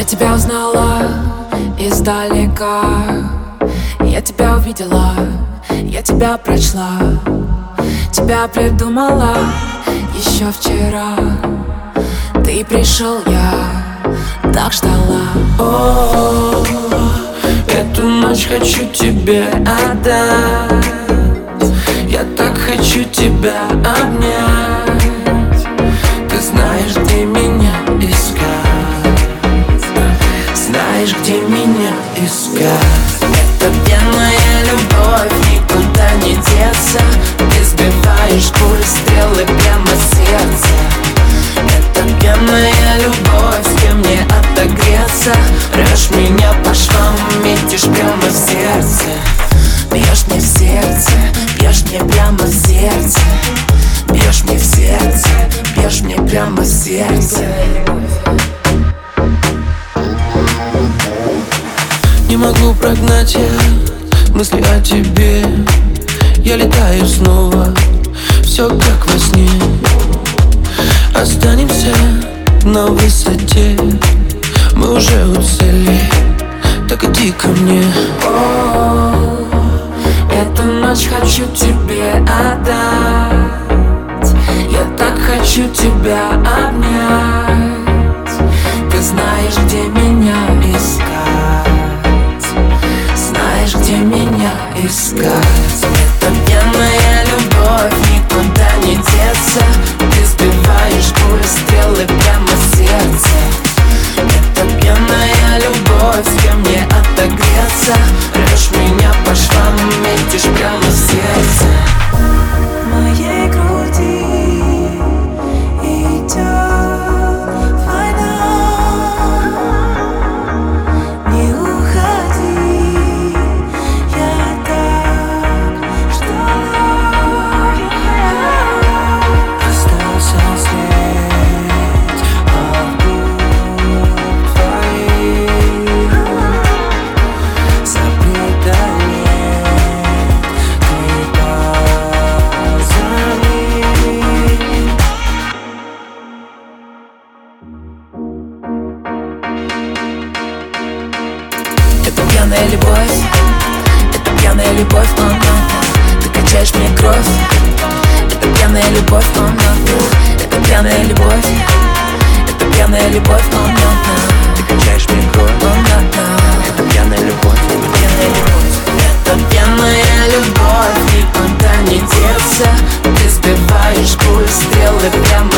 тебя узнала издалека, я тебя увидела, я тебя прочла, тебя придумала еще вчера. Ты пришел, я так ждала. О, эту ночь хочу тебе отдать. Я так хочу тебя обнять. Ты знаешь, где меня искать. Знаешь, где меня искать. Это пьяная любовь, никуда не деться. Ты сбиваешь пульс, стрелы прямо в сердце. Это пьяная любовь, с кем мне отогреться. Режь меня по швам, метишь прямо в сердце. Бьешь мне в сердце, бьешь мне прямо в сердце. Бьешь мне в сердце, бьешь мне прямо в сердце. Не могу прогнать я мысли о тебе. Я летаю снова, все как во сне. Останемся на высоте, мы уже у цели, так иди ко мне. О, эту ночь хочу тебе отдать. Я так хочу тебя обнять. Ты знаешь, где меня искать. Знаешь, где меня искать. Это пьяная любовь, никуда не деться. Ты сбиваешь пульс, стрелы прямо в сердце. Это пьяная любовь, с кем мне отогреться. Режь меня по швам, метишь прямо в сердце. В моей груди идет война. Не уходи, я так ждала. Остался след от губ твоих. Запретали Это пьяная любовь, это пьяная любовь, ты качаешь мне кровь. Это пьяная любовь, это пьяная любовь, это пьяная любовь, ты качаешь мне кровь. Это пьяная любовь, это пьяная любовь. Это пьяная любовь, никуда не деться. Ты сбиваешь пульс, стрелы прямо